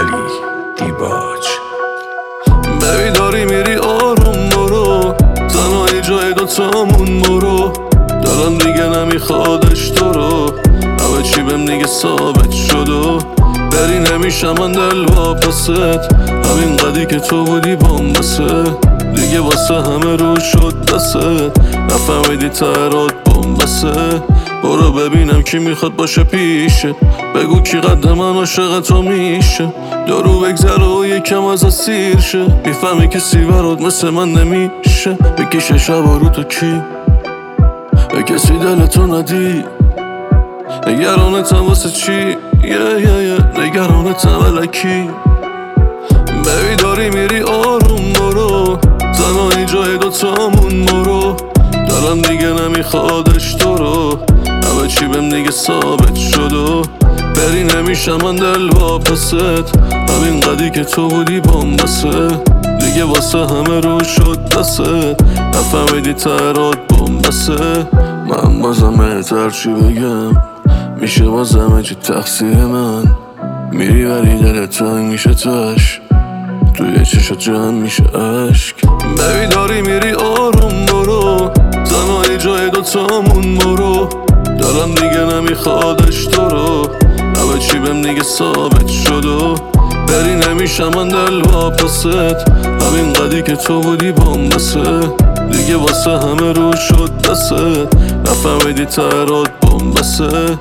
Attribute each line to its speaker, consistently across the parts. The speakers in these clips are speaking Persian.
Speaker 1: علی دیباج.
Speaker 2: ببی داری میری آروم برو، تنهایی جای دوتامون برو، دلم دیگه نمیخوادش تو رو، همه چی بهم دیگه ثابت شد و بری نمیشم من دل واپست، همین قدی که تو بودی بامبسه، دیگه واسه همه رو شد دستت، نفهمیدی ترات بامبسه. برو ببینم کی میخواد باشه پیشه، بگو کی قد من عاشق تو میشه، دارو بگذره و یکم از سیر شه، میفهمی کسی برات مثل من نمیشه، بکشه شب رو تو کی به کسی دلتو ندی، نگرانتم واسه چی نگرانتم الکی. ببی داری میری آروم برو، تنهایی جای دوتامون برو، دلم دیگه نمیخوادش تو رو، همه چی بهم دیگه ثابت شد و بری نمیشم من دل واپست، همین قدی که تو بودی بامبسه، دیگه واسه همه رو شد دستت، نفهمیدی ترات بامبسه. من بازم بهتر چی بگم، میشه بازم چی تقصیر من، میری ولی دلت تنگ میشه تاش، توی چشات جمع میشه عشق. ببی داری میری آروم برو، تنهایی جای دوتامون برو، دلم دیگه نمیخوادش تو رو، همه چی بهم دیگه ثابت شد و بری نمیشم من دل واپست، همین قدی که تو بودی بامبسه، دیگه واسه همه رو شد دستت، نفهمیدی ترات بامبسه.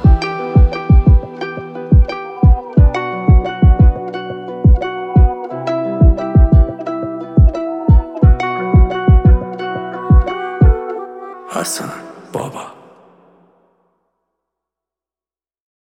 Speaker 1: حسن بابا.